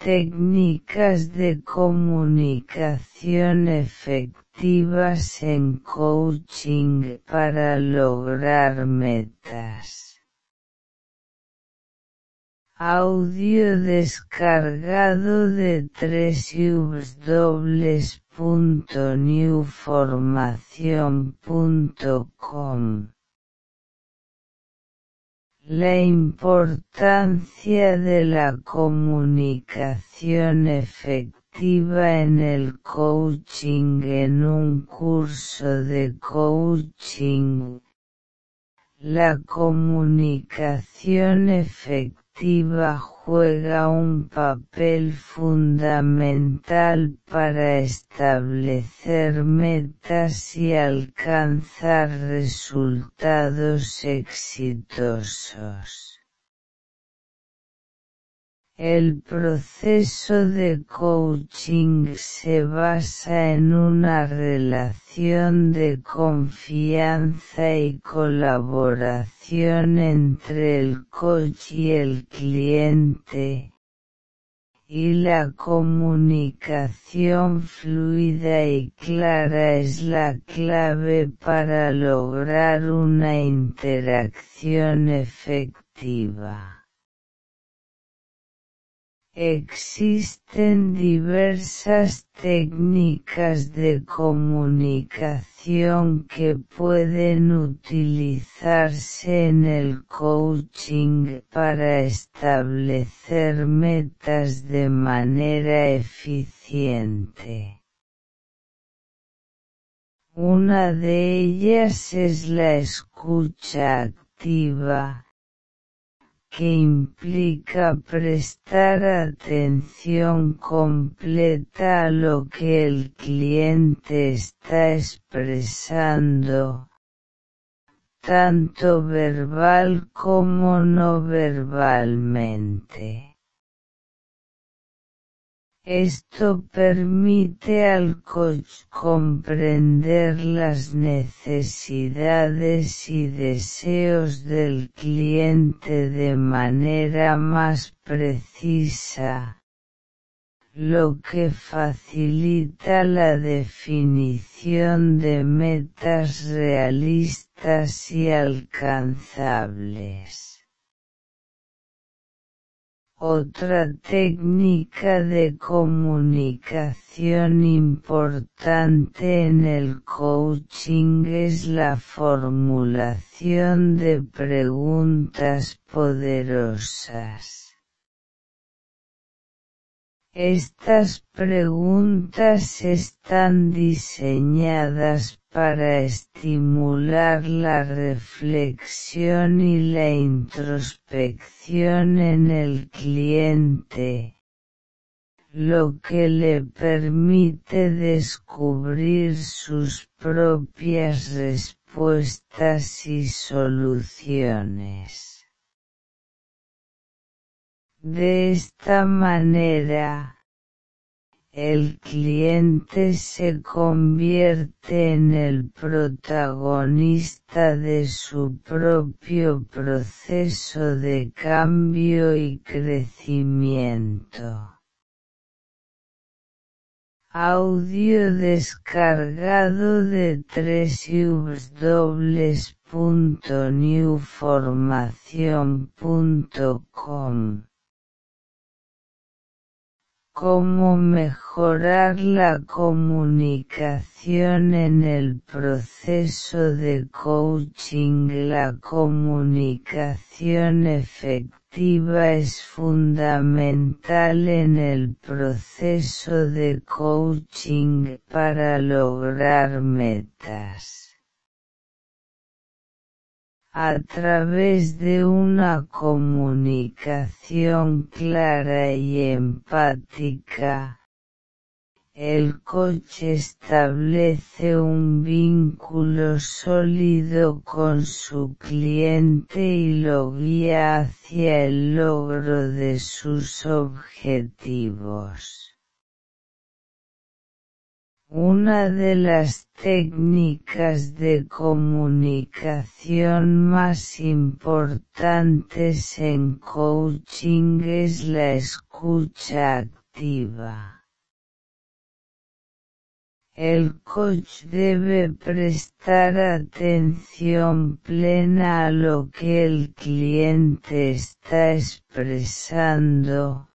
técnicas de comunicación efectivas en coaching para lograr metas. Audio descargado de www.newformacion.com. La importancia de la comunicación efectiva en el coaching en un curso de coaching. La comunicación efectiva juega un papel fundamental para establecer metas y alcanzar resultados exitosos. El proceso de coaching se basa en una relación de confianza y colaboración entre el coach y el cliente, y la comunicación fluida y clara es la clave para lograr una interacción efectiva. Existen diversas técnicas de comunicación que pueden utilizarse en el coaching para establecer metas de manera eficiente. Una de ellas es la escucha activa, que implica prestar atención completa a lo que el cliente está expresando, tanto verbal como no verbalmente. Esto permite al coach comprender las necesidades y deseos del cliente de manera más precisa, lo que facilita la definición de metas realistas y alcanzables. Otra técnica de comunicación importante en el coaching es la formulación de preguntas poderosas. Estas preguntas están diseñadas para estimular la reflexión y la introspección en el cliente, lo que le permite descubrir sus propias respuestas y soluciones. De esta manera, el cliente se convierte en el protagonista de su propio proceso de cambio y crecimiento. Audio descargado de www.newformacion.com. Cómo mejorar la comunicación en el proceso de coaching. La comunicación efectiva es fundamental en el proceso de coaching para lograr metas. A través de una comunicación clara y empática, el coach establece un vínculo sólido con su cliente y lo guía hacia el logro de sus objetivos. Una de las técnicas de comunicación más importantes en coaching es la escucha activa. El coach debe prestar atención plena a lo que el cliente está expresando,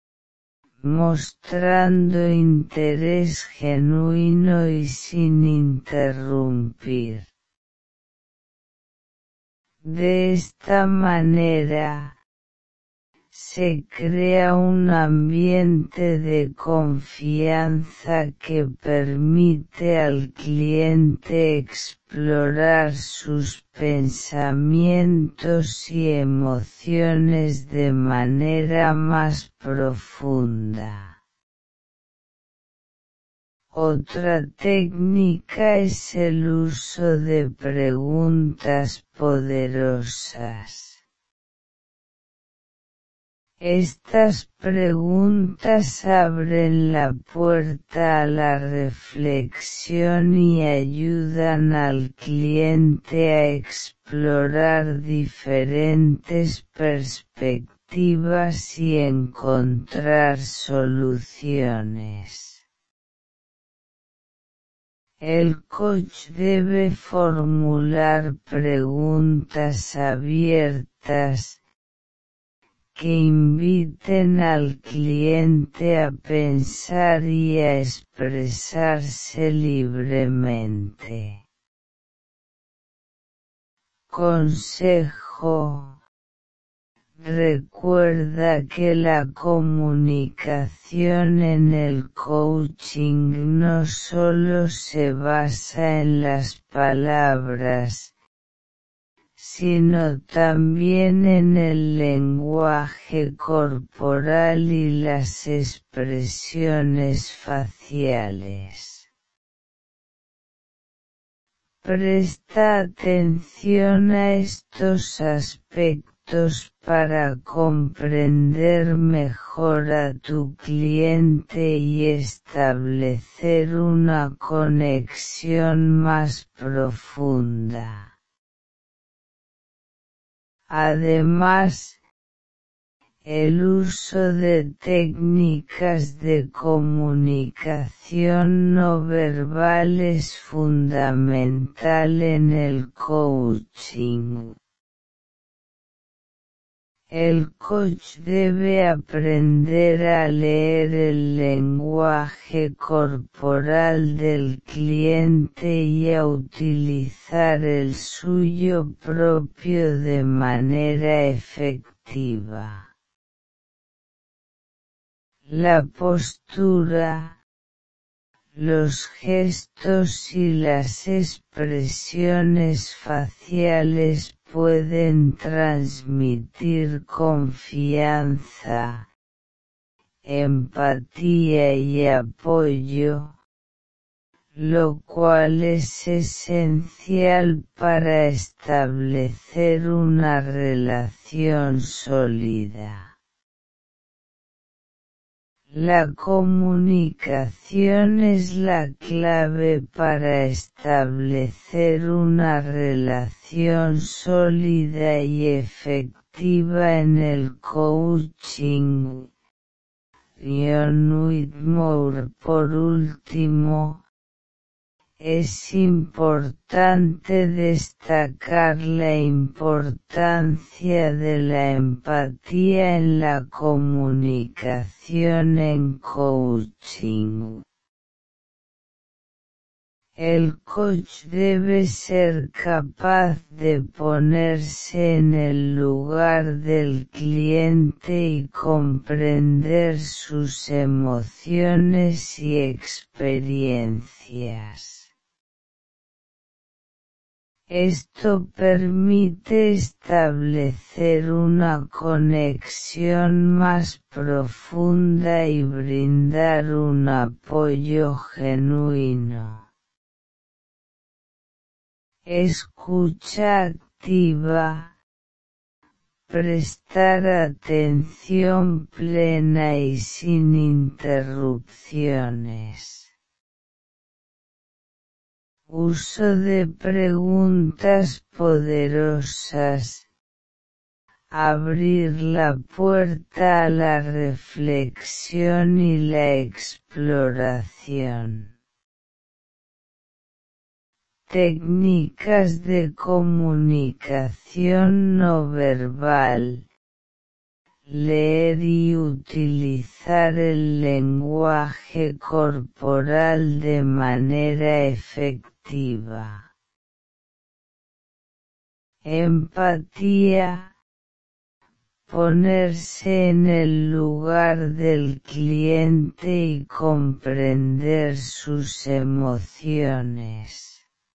mostrando interés genuino y sin interrumpir. De esta manera, se crea un ambiente de confianza que permite al cliente explorar sus pensamientos y emociones de manera más profunda. Otra técnica es el uso de preguntas poderosas. Estas preguntas abren la puerta a la reflexión y ayudan al cliente a explorar diferentes perspectivas y encontrar soluciones. El coach debe formular preguntas abiertas, que inviten al cliente a pensar y a expresarse libremente. Consejo: recuerda que la comunicación en el coaching no solo se basa en las palabras, sino también en el lenguaje corporal y las expresiones faciales. Presta atención a estos aspectos para comprender mejor a tu cliente y establecer una conexión más profunda. Además, el uso de técnicas de comunicación no verbal es fundamental en el coaching. El coach debe aprender a leer el lenguaje corporal del cliente y a utilizar el suyo propio de manera efectiva. La postura, los gestos y las expresiones faciales pueden transmitir confianza, empatía y apoyo, lo cual es esencial para establecer una relación sólida. La comunicación es la clave para establecer una relación sólida y efectiva en el coaching. John Whitmore. Por último, es importante destacar la importancia de la empatía en la comunicación en coaching. El coach debe ser capaz de ponerse en el lugar del cliente y comprender sus emociones y experiencias. Esto permite establecer una conexión más profunda y brindar un apoyo genuino. Escucha activa. Prestar atención plena y sin interrupciones. Uso de preguntas poderosas. Abrir la puerta a la reflexión y la exploración. Técnicas de comunicación no verbal. Leer y utilizar el lenguaje corporal de manera efectiva. Empatía. Ponerse en el lugar del cliente y comprender sus emociones.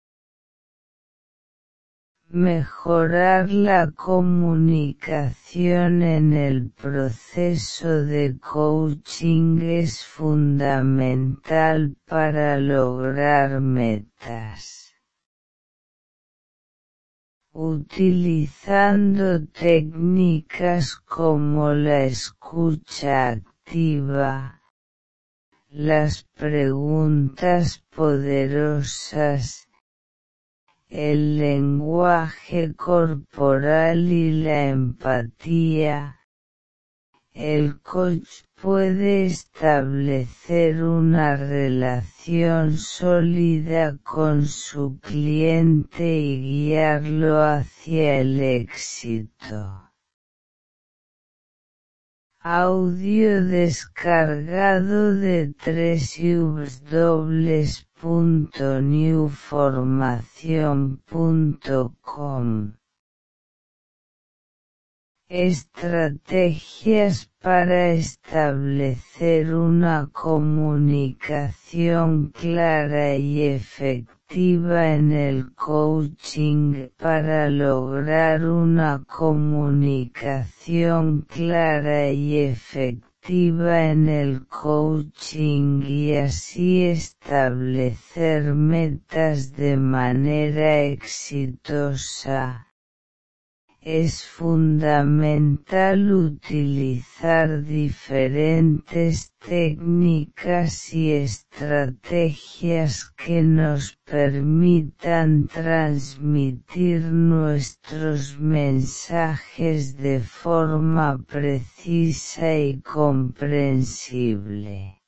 Mejorar la comunicación en el proceso de coaching es fundamental para lograr metas. Utilizando técnicas como la escucha activa, las preguntas poderosas, el lenguaje corporal y la empatía, el coach puede establecer una relación sólida con su cliente y guiarlo hacia el éxito. Audio descargado de www.newformacion.com. Estrategias para establecer una comunicación clara y efectiva en el coaching. Para lograr una comunicación clara y efectiva en el coaching y así establecer metas de manera exitosa. Es fundamental utilizar diferentes técnicas y estrategias que nos permitan transmitir nuestros mensajes de forma precisa y comprensible.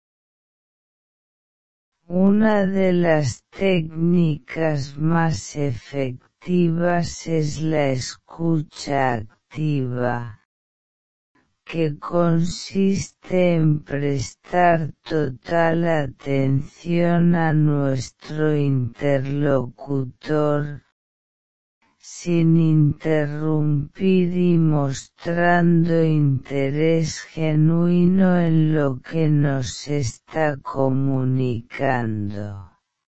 Una de las técnicas más efectivas es la escucha activa, que consiste en prestar total atención a nuestro interlocutor, sin interrumpir y mostrando interés genuino en lo que nos está comunicando.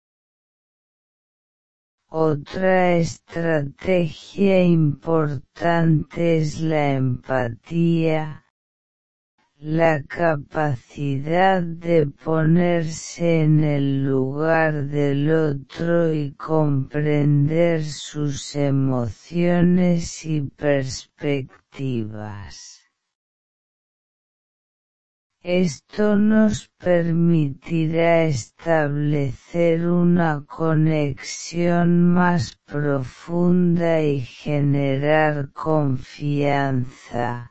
Otra estrategia importante es la empatía, la capacidad de ponerse en el lugar del otro y comprender sus emociones y perspectivas. Esto nos permitirá establecer una conexión más profunda y generar confianza,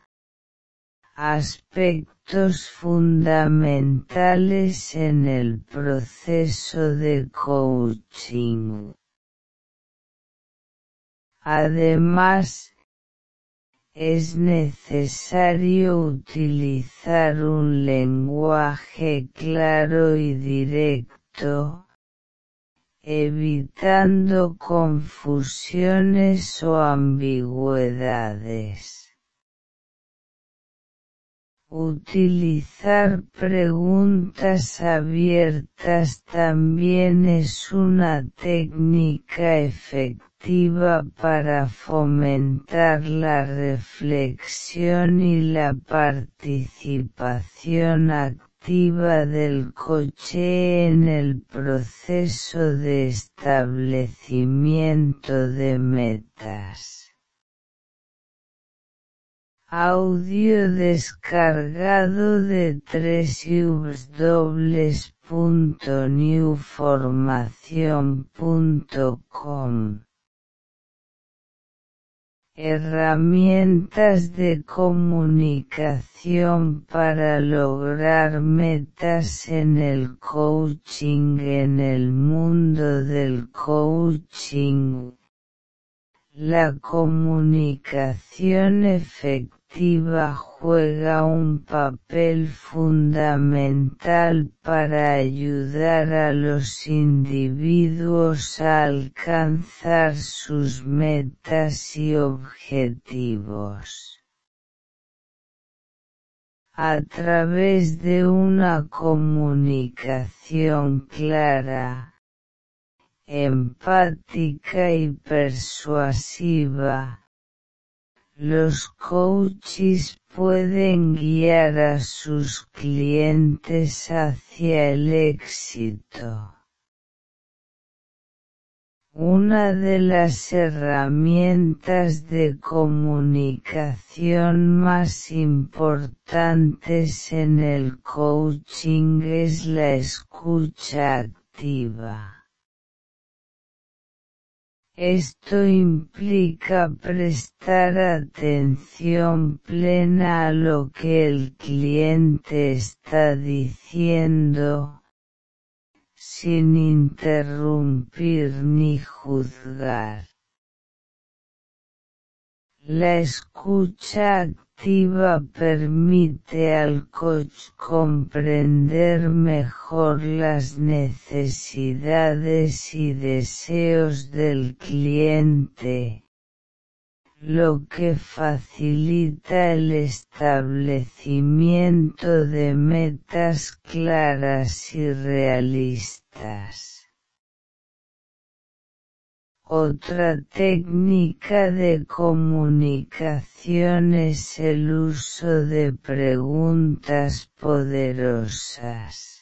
aspectos fundamentales en el proceso de coaching. Además, es necesario utilizar un lenguaje claro y directo, evitando confusiones o ambigüedades. Utilizar preguntas abiertas también es una técnica efectiva para fomentar la reflexión y la participación activa del coach en el proceso de establecimiento de metas. Audio descargado de www.newformacion.com. Herramientas de comunicación para lograr metas en el coaching. En el mundo del coaching, la comunicación efectiva juega un papel fundamental para ayudar a los individuos a alcanzar sus metas y objetivos. A través de una comunicación clara, empática y persuasiva, los coaches pueden guiar a sus clientes hacia el éxito. Una de las herramientas de comunicación más importantes en el coaching es la escucha activa. Esto implica prestar atención plena a lo que el cliente está diciendo, sin interrumpir ni juzgar. La escucha activa permite al coach comprender mejor las necesidades y deseos del cliente, lo que facilita el establecimiento de metas claras y realistas. Otra técnica de comunicación es el uso de preguntas poderosas.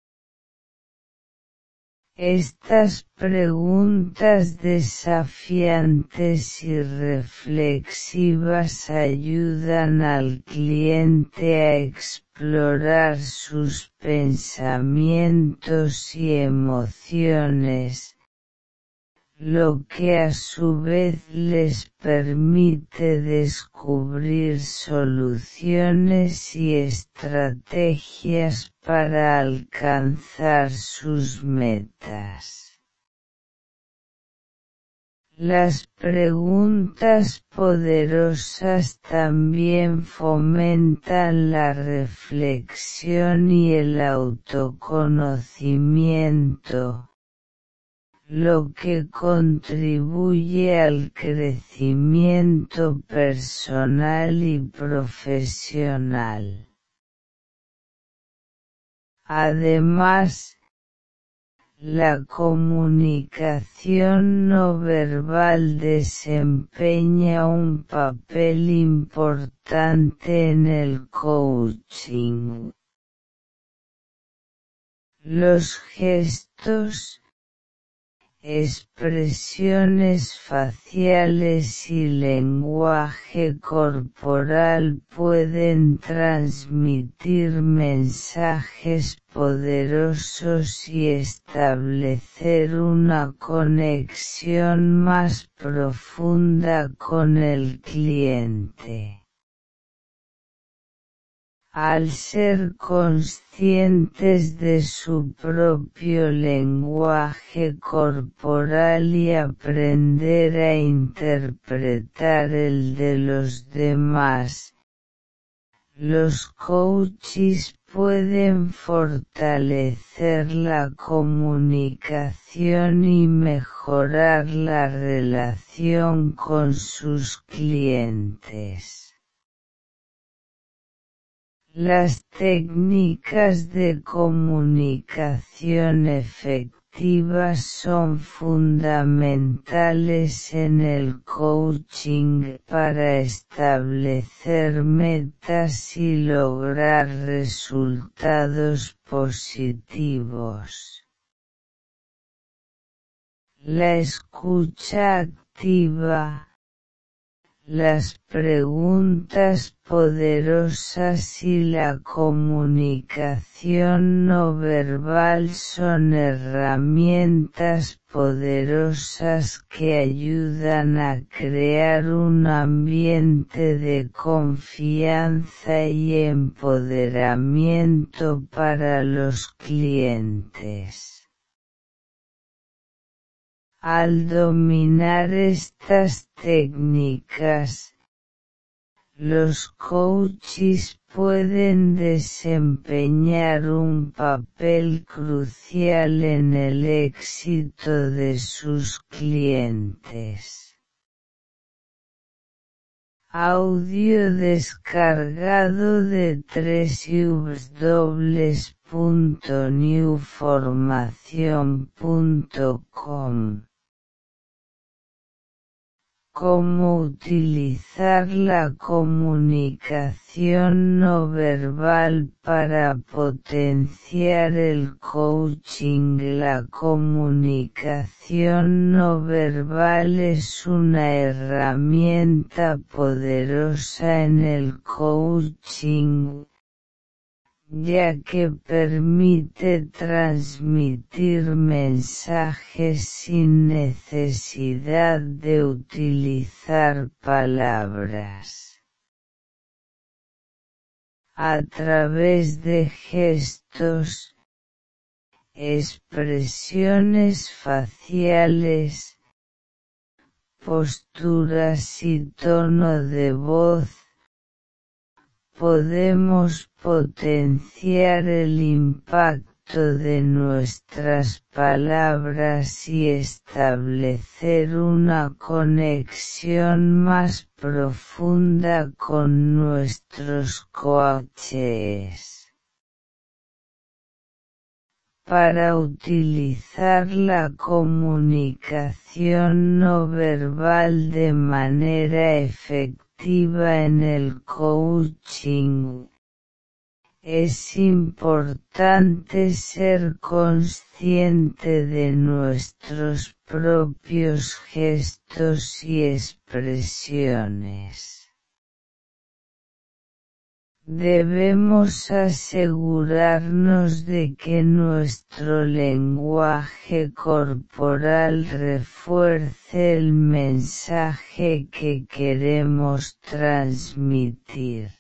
Estas preguntas desafiantes y reflexivas ayudan al cliente a explorar sus pensamientos y emociones, lo que a su vez les permite descubrir soluciones y estrategias para alcanzar sus metas. Las preguntas poderosas también fomentan la reflexión y el autoconocimiento, lo que contribuye al crecimiento personal y profesional. Además, la comunicación no verbal desempeña un papel importante en el coaching. Los gestos, expresiones faciales y lenguaje corporal pueden transmitir mensajes poderosos y establecer una conexión más profunda con el cliente. Al ser conscientes de su propio lenguaje corporal y aprender a interpretar el de los demás, los coaches pueden fortalecer la comunicación y mejorar la relación con sus clientes. Las técnicas de comunicación efectivas son fundamentales en el coaching para establecer metas y lograr resultados positivos. La escucha activa, Las preguntas poderosas y la comunicación no verbal son herramientas poderosas que ayudan a crear un ambiente de confianza y empoderamiento para los clientes. Al dominar estas técnicas, los coaches pueden desempeñar un papel crucial en el éxito de sus clientes. Audio descargado de www.newformacion.com. Cómo utilizar la comunicación no verbal para potenciar el coaching. La comunicación no verbal es una herramienta poderosa en el coaching, ya que permite transmitir mensajes sin necesidad de utilizar palabras. A través de gestos, expresiones faciales, posturas y tono de voz, podemos potenciar el impacto de nuestras palabras y establecer una conexión más profunda con nuestros coaches. Para utilizar la comunicación no verbal de manera efectiva en el coaching, es importante ser consciente de nuestros propios gestos y expresiones. Debemos asegurarnos de que nuestro lenguaje corporal refuerce el mensaje que queremos transmitir.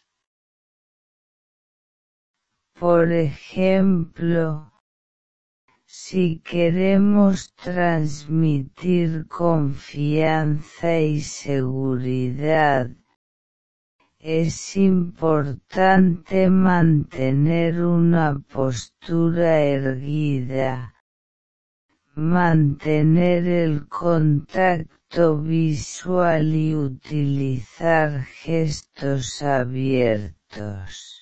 Por ejemplo, si queremos transmitir confianza y seguridad, es importante mantener una postura erguida, mantener el contacto visual y utilizar gestos abiertos.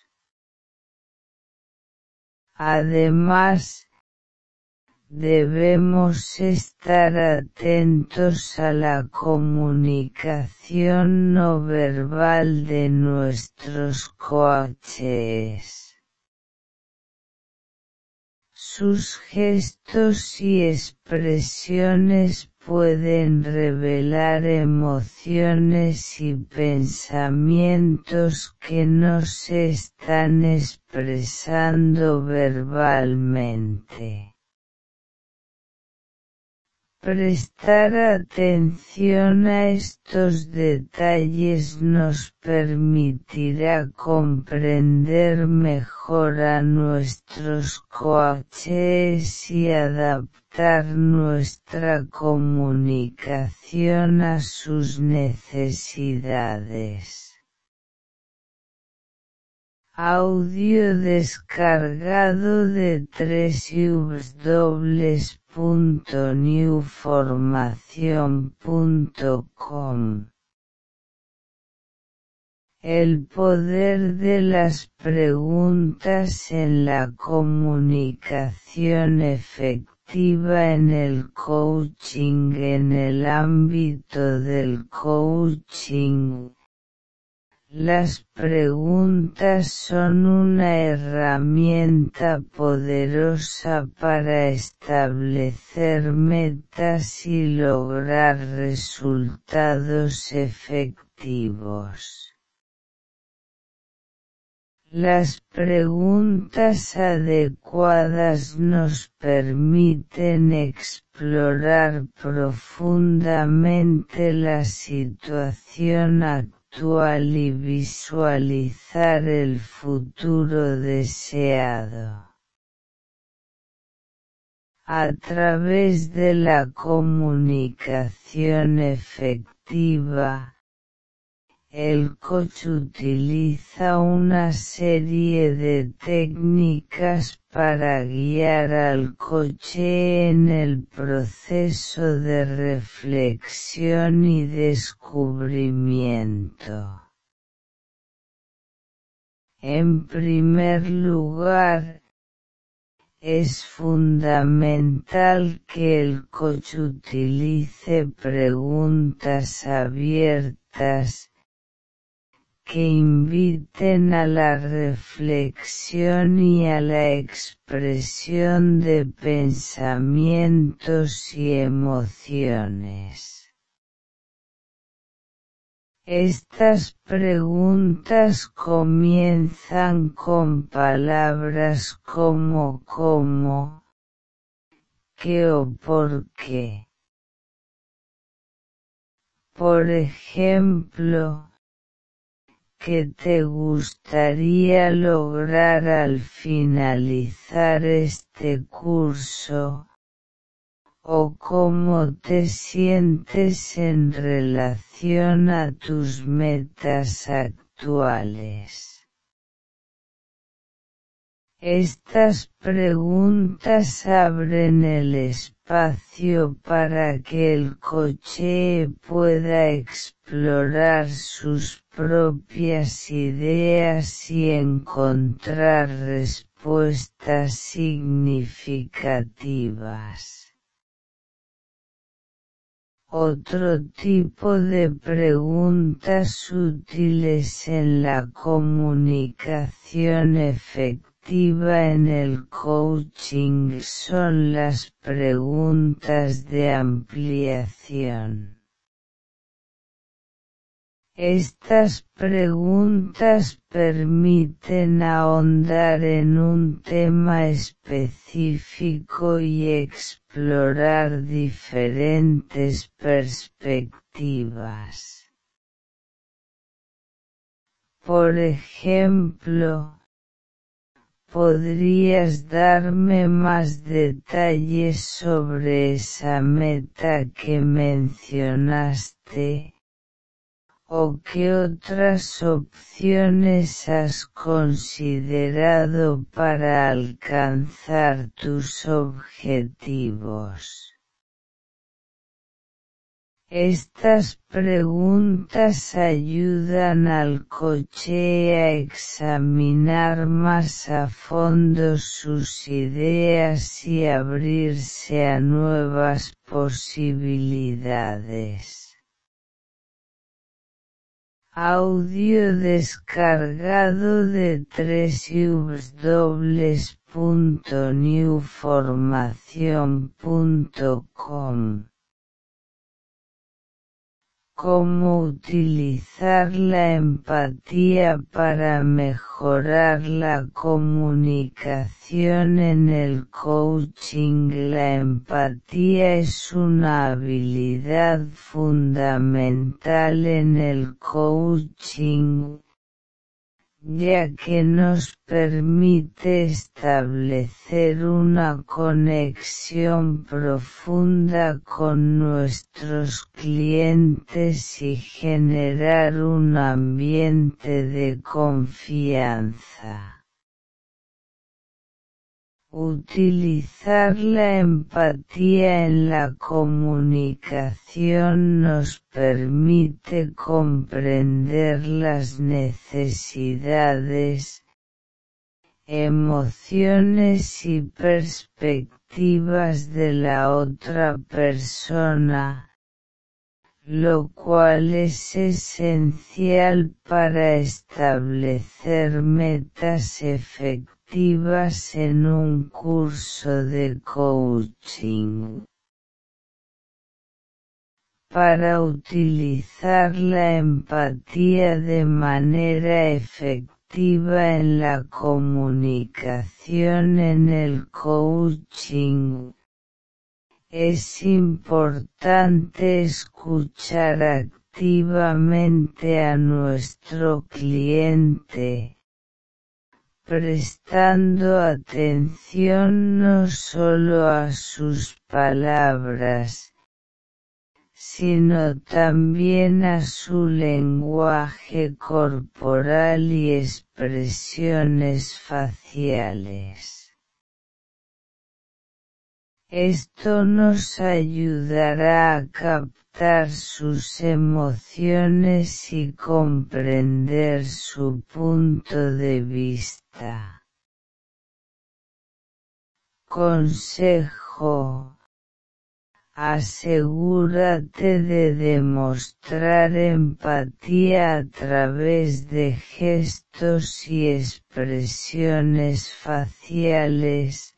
Además, debemos estar atentos a la comunicación no verbal de nuestros coaches. Sus gestos y expresiones pueden revelar emociones y pensamientos que no se están expresando verbalmente. Prestar atención a estos detalles nos permitirá comprender mejor a nuestros coaches y adaptar nuestra comunicación a sus necesidades. Audio descargado de www.newformacion.com. El poder de las preguntas en la comunicación efectiva en el coaching. En el ámbito del coaching, Las preguntas son una herramienta poderosa para establecer metas y lograr resultados efectivos. Las preguntas adecuadas nos permiten explorar profundamente la situación actual y visualizar el futuro deseado. A través de la comunicación efectiva, el coach utiliza una serie de técnicas para guiar al coche en el proceso de reflexión y descubrimiento. En primer lugar, es fundamental que el coach utilice preguntas abiertas que inviten a la reflexión y a la expresión de pensamientos y emociones. Estas preguntas comienzan con palabras como ¿cómo?, ¿qué o por qué? Por ejemplo, ¿qué te gustaría lograr al finalizar este curso? ¿O cómo te sientes en relación a tus metas actuales? Estas preguntas abren el espacio para que el coche pueda explorar sus propias ideas y encontrar respuestas significativas. Otro tipo de preguntas útiles en la comunicación efectiva en el coaching son las preguntas de ampliación. Estas preguntas permiten ahondar en un tema específico y explorar diferentes perspectivas. Por ejemplo, ¿podrías darme más detalles sobre esa meta que mencionaste? ¿O qué otras opciones has considerado para alcanzar tus objetivos? Estas preguntas ayudan al coche a examinar más a fondo sus ideas y abrirse a nuevas posibilidades. Audio descargado de www.newformacion.com. Cómo utilizar la empatía para mejorar la comunicación en el coaching. La empatía es una habilidad fundamental en el coaching, ya que nos permite establecer una conexión profunda con nuestros clientes y generar un ambiente de confianza. Utilizar la empatía en la comunicación nos permite comprender las necesidades, emociones y perspectivas de la otra persona, lo cual es esencial para establecer metas efectivas en un curso de coaching. Para utilizar la empatía de manera efectiva en la comunicación en el coaching, es importante escuchar activamente a nuestro cliente, prestando atención no solo a sus palabras, sino también a su lenguaje corporal y expresiones faciales. Esto nos ayudará a captar sus emociones y comprender su punto de vista. Consejo: asegúrate de demostrar empatía a través de gestos y expresiones faciales,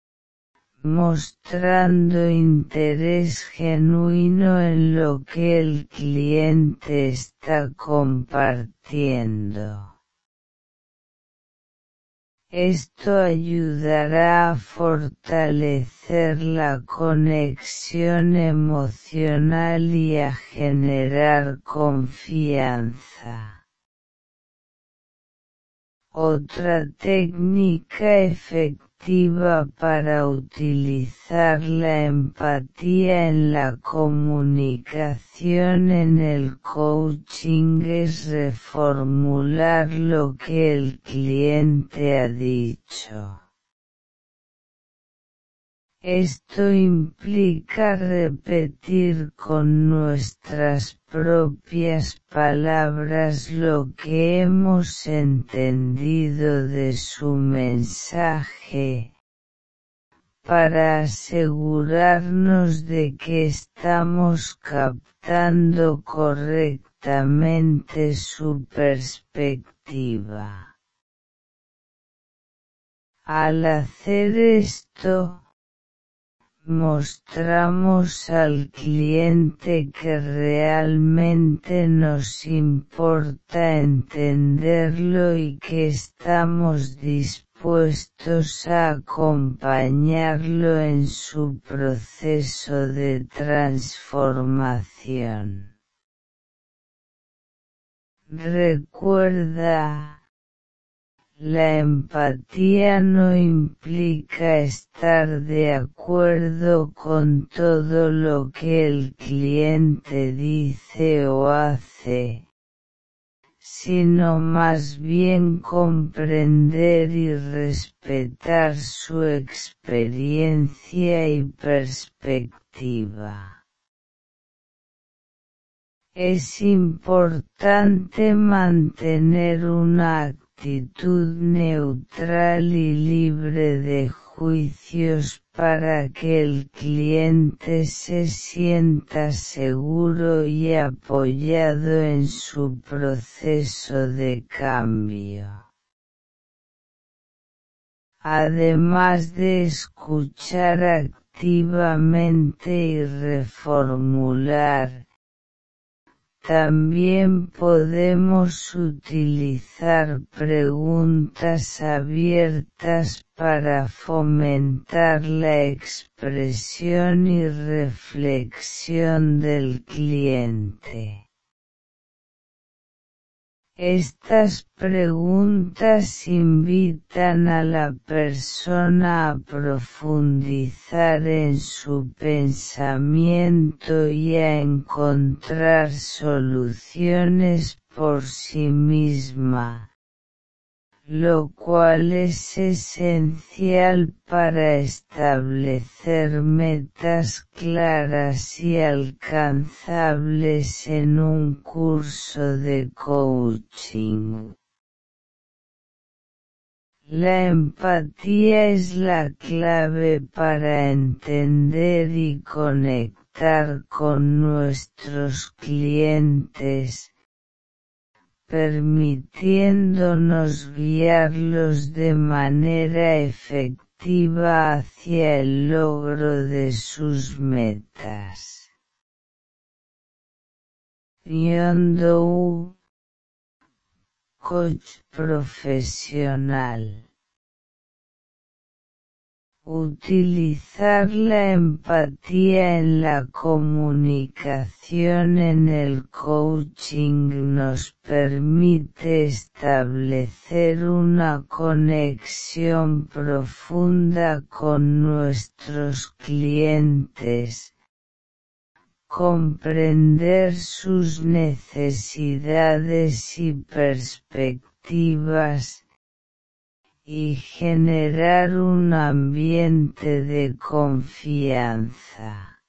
mostrando interés genuino en lo que el cliente está compartiendo. Esto ayudará a fortalecer la conexión emocional y a generar confianza. Otra técnica efectiva para utilizar la empatía en la comunicación en el coaching es reformular lo que el cliente ha dicho. Esto implica repetir con nuestras propias palabras lo que hemos entendido de su mensaje, para asegurarnos de que estamos captando correctamente su perspectiva. Al hacer esto, mostramos al cliente que realmente nos importa entenderlo y que estamos dispuestos a acompañarlo en su proceso de transformación. Recuerda, la empatía no implica estar de acuerdo con todo lo que el cliente dice o hace, sino más bien comprender y respetar su experiencia y perspectiva. Es importante mantener una actitud neutral y libre de juicios para que el cliente se sienta seguro y apoyado en su proceso de cambio. Además de escuchar activamente y reformular, también podemos utilizar preguntas abiertas para fomentar la expresión y reflexión del cliente. Estas preguntas invitan a la persona a profundizar en su pensamiento y a encontrar soluciones por sí misma, lo cual es esencial para establecer metas claras y alcanzables en un curso de coaching. La empatía es la clave para entender y conectar con nuestros clientes, permitiéndonos guiarlos de manera efectiva hacia el logro de sus metas. John Doe, coach profesional. Utilizar la empatía en la comunicación en el coaching nos permite establecer una conexión profunda con nuestros clientes, comprender sus necesidades y perspectivas, y generar un ambiente de confianza.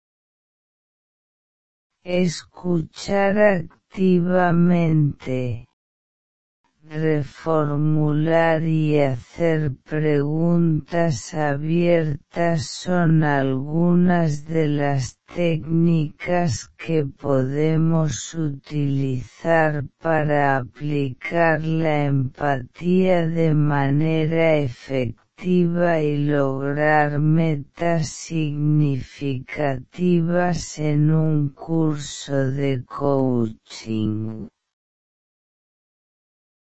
Escuchar activamente, reformular y hacer preguntas abiertas son algunas de las técnicas que podemos utilizar para aplicar la empatía de manera efectiva y lograr metas significativas en un curso de coaching.